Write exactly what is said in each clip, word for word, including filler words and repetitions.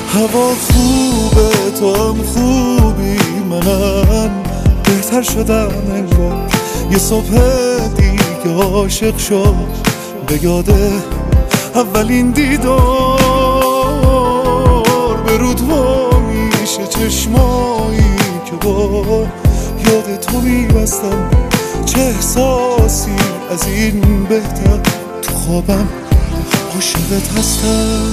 هوا خوبه تو هم خوبی، منم بهتر شدم انگار. یه صبح دیگه عاشق شد به یاده اولین دیدار. به رود وا میشه چشمایی که با یاد تو میبستم. چه احساسی از این بهتر، تو خوابم عاشقت هستم.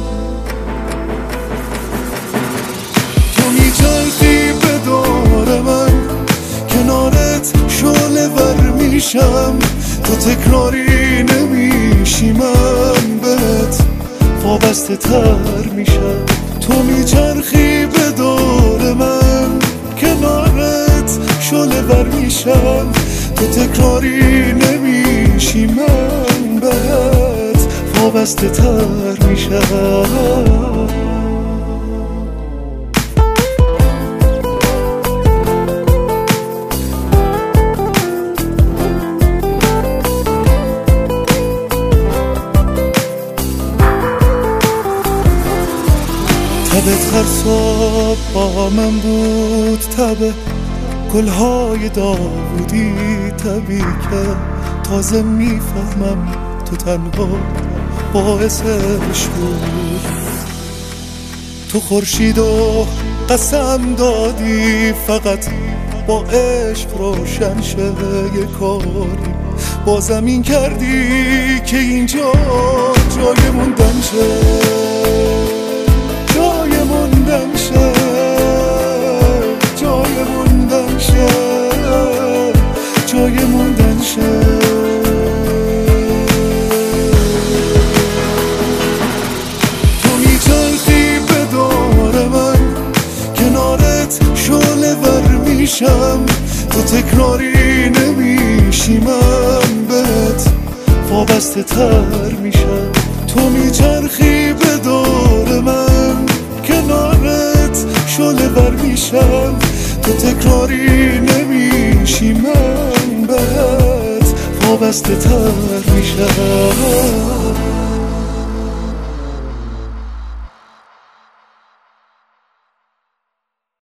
تو میچرخی به دور من، کنارت شعله ور میشم. تو تکراری نمیشی، من بهت وابسته تر میشم. تو میچرخی به دور من، کنارت شعله ور میشم. تو تکراری نمیشی، من بهت وابسته تر میشم. تبت هر صبح با من بود، تبه گلهای داودی، تبی که تازه میفهمم تو تنها باعثش بود. تو خورشید و قسم دادی فقط با عشق روشن شه یه کاری. با زمین کردی که اینجا جای موندن شه، جای موندن شه، جای موندن شه، جای موندن شه. تو میچرخی به دور من، کنارت شعله ور میشم. تو تکراری نمیشی، من بهت وابسته تر میشم. تو میچرخی به دور من، کنارت شعله ور میشم. تو تکراری نمیشی، من بهت وابسته تر میشم.